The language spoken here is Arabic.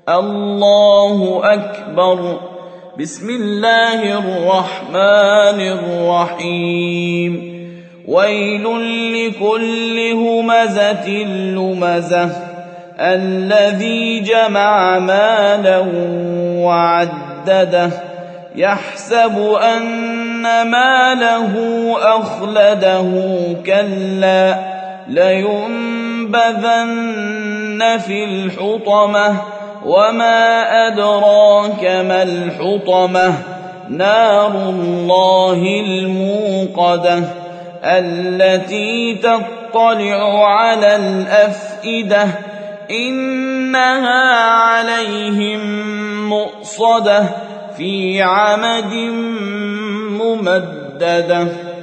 الله أكبر. بسم الله الرحمن الرحيم. ويل لكل همزة لمزة الذي جمع مالا وعدده يحسب أن ماله أخلده كلا لينبذن في الحطمة وما أدراك ما الحطمة نار الله الموقدة التي تطلع على الأفئدة إنها عليهم مؤصدة في عمد ممددة.